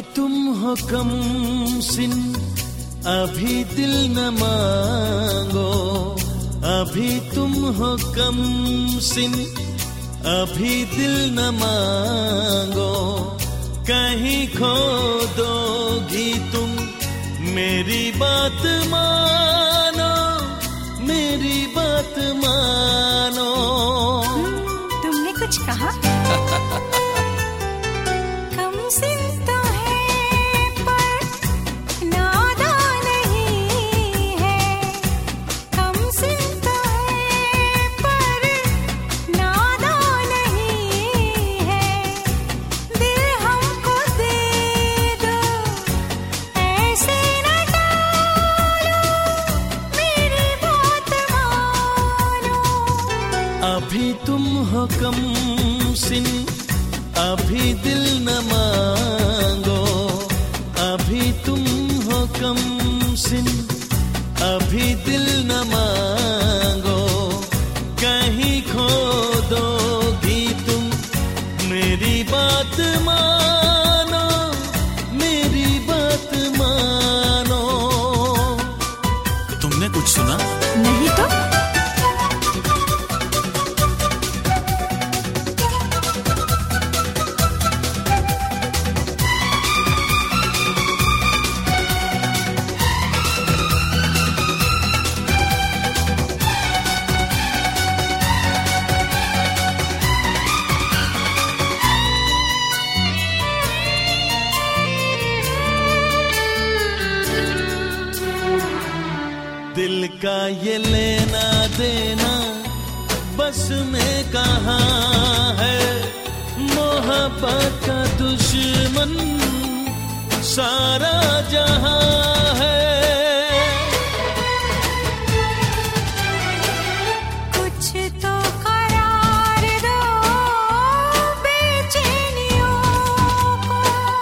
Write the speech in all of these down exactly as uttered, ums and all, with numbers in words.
तुम हो कम सिन, अभी दिल न मांगो। अभी तुम हो कम सिन, अभी दिल न मांगो। कहीं खो दोगी तुम, मेरी बात मानो, मेरी बात मानो। तुमने कुछ कहा? कम सिन तो है पर नादान नहीं है। कम सिन तो है पर नादान नहीं है। दिल हमको दे दो, ऐसे न टालो, मेरी बात मानो। अभी तुम हो कम सिन, अभी दिल न मांगो। अभी तुम हो कम सिन, अभी दिल न मांगो। कहीं खो दोगी तुम, मेरी बात मानो, मेरी बात मानो। तुमने कुछ सुना? नहीं तो। दिल का ये लेना देना बस में कहाँ है। मोहब्बत का दुश्मन सारा जहां है। कुछ तो करार दो बेचैनियों को,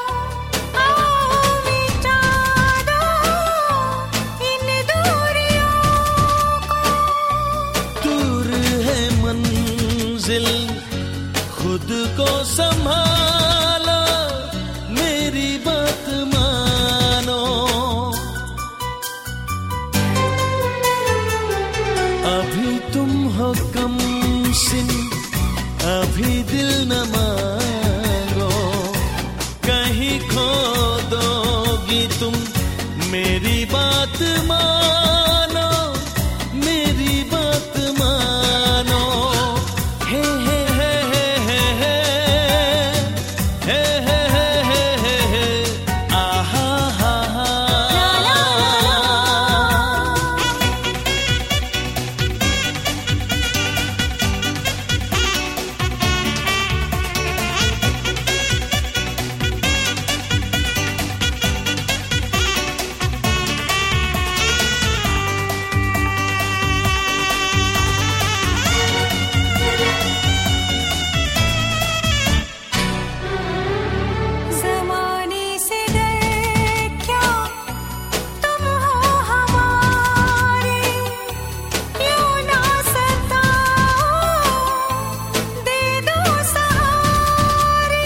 आओ मिटा दो इन दूरियों को। दूर है मंजिल, खुद को संभालो, मेरी बात मानो। अभी तुम हो कम सिन, अभी दिल न मांगो। कहीं खो दोगी तुम, मेरी बात मानो, मेरी बात मानो। हे हे हे हे हे हे हे हे हे हे हे आहा हा हा। ज़माने से डर क्या, तुम हो हमारे। यूं ना सताओ, दे दो सहारे।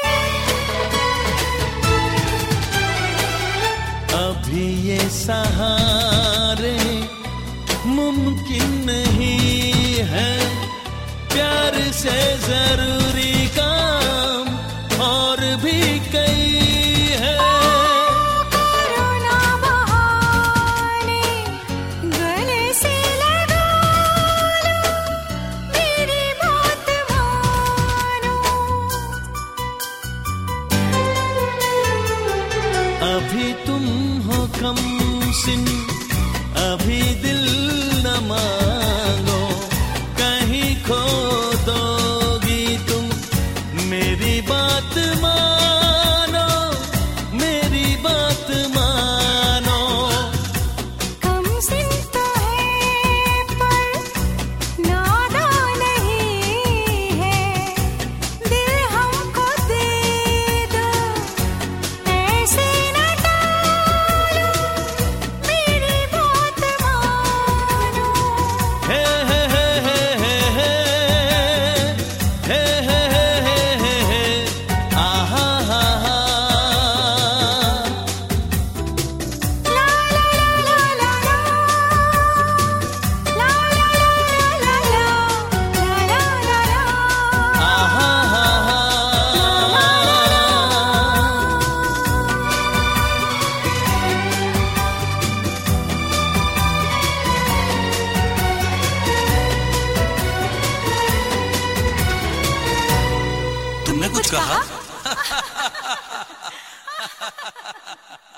अभी ये सहारे मुमकिन नहीं है। प्यार से जरूरी काम और भी कई है। करो ना बहाने, गले से लगा लो, मेरी बात मानो। अभी तुम हो कम सिन, अभी दिल न मांगो। कहीं खो दोगी तुम, मेरी बात मानो, मेरी बात मानो। कम सिन तो है पर नादान नहीं है। दिल हमको दे दो, ऐसे न टालो, मेरी बात मानो। कुछ कहा?